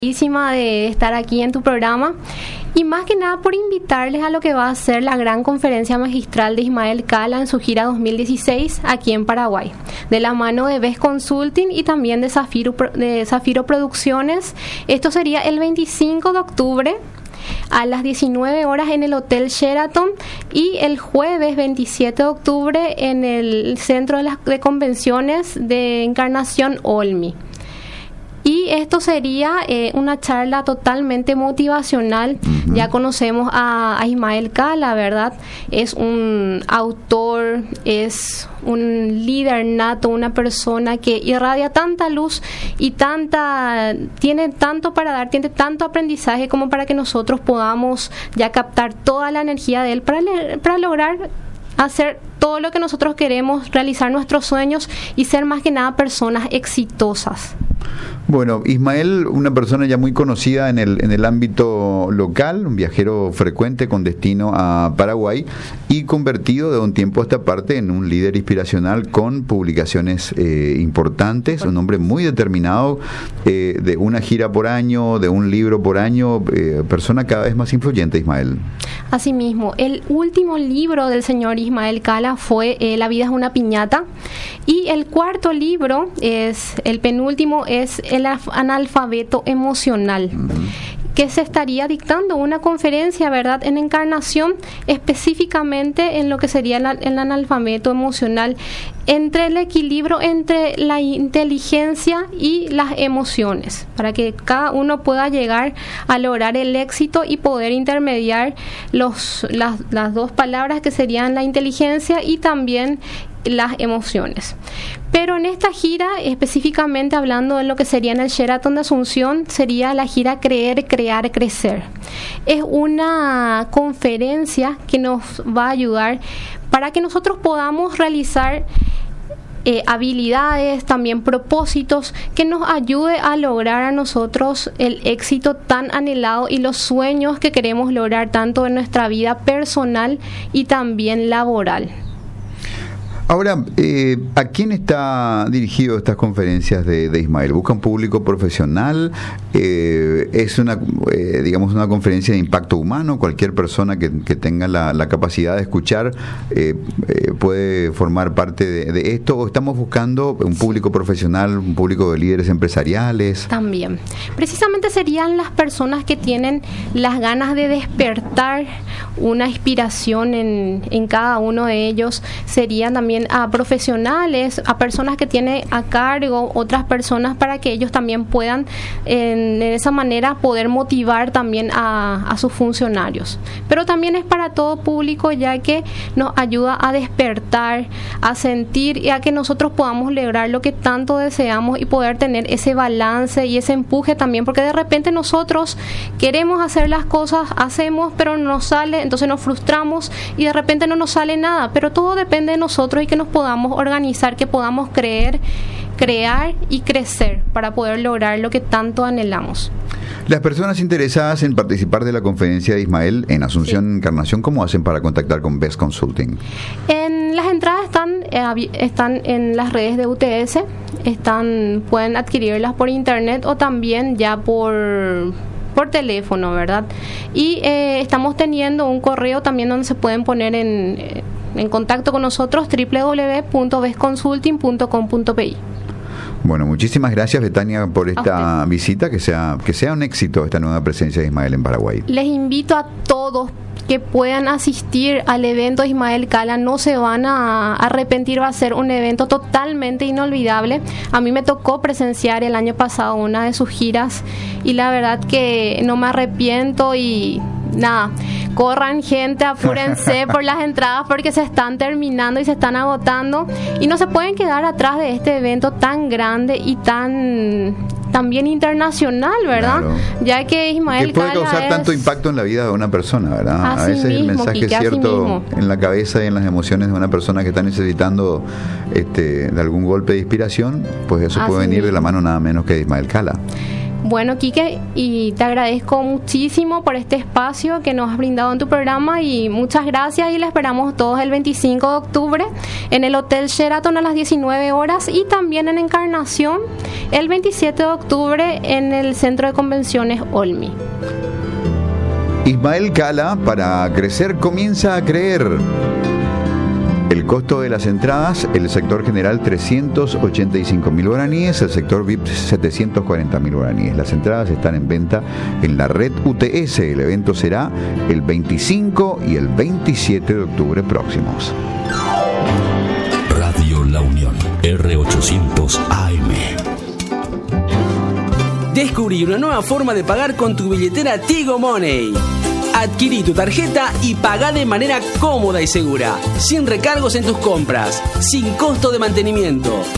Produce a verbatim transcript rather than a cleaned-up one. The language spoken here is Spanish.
De estar aquí en tu programa y más que nada por invitarles a lo que va a ser la gran conferencia magistral de Ismael Cala en su gira dos mil dieciséis aquí en Paraguay, de la mano de Best Consulting y también de Zafiro, de Zafiro Producciones. Esto sería el veinticinco de octubre a las diecinueve horas en el Hotel Sheraton y el jueves veintisiete de octubre en el Centro de, las, de Convenciones de Encarnación Olmi. Y esto sería eh, una charla totalmente motivacional. Uh-huh. Ya conocemos a, a Ismael Cala, ¿verdad? Es un autor, es un líder nato, una persona que irradia tanta luz y tanta, tiene tanto para dar, tiene tanto aprendizaje como para que nosotros podamos ya captar toda la energía de él para, le, para lograr hacer todo lo que nosotros queremos, realizar nuestros sueños y ser más que nada personas exitosas. Bueno, Ismael, una persona ya muy conocida en el, en el ámbito local, un viajero frecuente con destino a Paraguay y convertido de un tiempo a esta parte en un líder inspiracional con publicaciones eh, importantes, un hombre muy determinado, eh, de una gira por año, de un libro por año, eh, persona cada vez más influyente, Ismael. Asimismo, el último libro del señor Ismael Cala fue eh, La vida es una piñata y el cuarto libro, es el penúltimo, es El analfabeto emocional, uh-huh. que se estaría dictando una conferencia, ¿verdad?, en Encarnación, específicamente en lo que sería la, el analfabeto emocional, entre el equilibrio entre la inteligencia y las emociones, para que cada uno pueda llegar a lograr el éxito y poder intermediar los, las, las dos palabras que serían la inteligencia y también las emociones. Pero en esta gira, específicamente hablando de lo que sería en el Sheraton de Asunción, sería la gira Creer, Crear, Crecer. Es una conferencia que nos va a ayudar para que nosotros podamos realizar eh, habilidades, también propósitos que nos ayude a lograr a nosotros el éxito tan anhelado y los sueños que queremos lograr tanto en nuestra vida personal y también laboral. Ahora, eh, ¿a quién está dirigido estas conferencias de, de Ismael? ¿Busca un público profesional? Eh, ¿Es una, eh, digamos, una conferencia de impacto humano? ¿Cualquier persona que, que tenga la, la capacidad de escuchar eh, eh, puede formar parte de, de esto? ¿O estamos buscando un público profesional, un público de líderes empresariales? También. Precisamente serían las personas que tienen las ganas de despertar una inspiración en, en cada uno de ellos. Serían también a profesionales, a personas que tienen a cargo otras personas para que ellos también puedan en, de esa manera poder motivar también a, a sus funcionarios. Pero también es para todo público, ya que nos ayuda a despertar, a sentir y a que nosotros podamos lograr lo que tanto deseamos y poder tener ese balance y ese empuje también, porque de repente nosotros queremos hacer las cosas, hacemos, pero no nos sale, entonces nos frustramos y de repente no nos sale nada, pero todo depende de nosotros y que nos podamos organizar, que podamos creer, crear y crecer para poder lograr lo que tanto anhelamos. Las personas interesadas en participar de la conferencia de Ismael en Asunción, sí. Encarnación, ¿cómo hacen para contactar con Best Consulting? En las entradas están, eh, están en las redes de U T S, están, pueden adquirirlas por internet o también ya por... por teléfono, ¿verdad? Y eh, estamos teniendo un correo también donde se pueden poner en, en contacto con nosotros, doble u doble u doble u punto best consulting punto com punto p i. Bueno, muchísimas gracias, Betania, por esta visita, que sea, que sea un éxito esta nueva presencia de Ismael en Paraguay. Les invito a todos que puedan asistir al evento de Ismael Cala, no se van a arrepentir, va a ser un evento totalmente inolvidable. A mí me tocó presenciar el año pasado una de sus giras y la verdad que no me arrepiento y nada, corran gente, apúrense por las entradas porque se están terminando y se están agotando y no se pueden quedar atrás de este evento tan grande y tan también internacional, ¿verdad? Claro. Ya que Ismael que puede Cala causar es... tanto impacto en la vida de una persona, ¿verdad? Así a veces mismo, el mensaje Quique, es cierto en la cabeza y en las emociones de una persona que está necesitando este, de algún golpe de inspiración, pues eso así puede venir mismo de la mano nada menos que de Ismael Cala. Bueno, Quique, y te agradezco muchísimo por este espacio que nos has brindado en tu programa y muchas gracias, y le esperamos todos el veinticinco de octubre en el Hotel Sheraton a las diecinueve horas y también en Encarnación el veintisiete de octubre en el Centro de Convenciones Olmi. Ismael Cala, para crecer comienza a creer. El costo de las entradas, el sector general trescientos ochenta y cinco mil guaraníes, el sector V I P setecientos cuarenta mil guaraníes. Las entradas están en venta en la red U T S. El evento será el veinticinco y el veintisiete de octubre próximos. Radio La Unión, R ochocientos A M. Descubrí una nueva forma de pagar con tu billetera Tigo Money. Adquirí tu tarjeta y pagá de manera cómoda y segura, sin recargos en tus compras, sin costo de mantenimiento.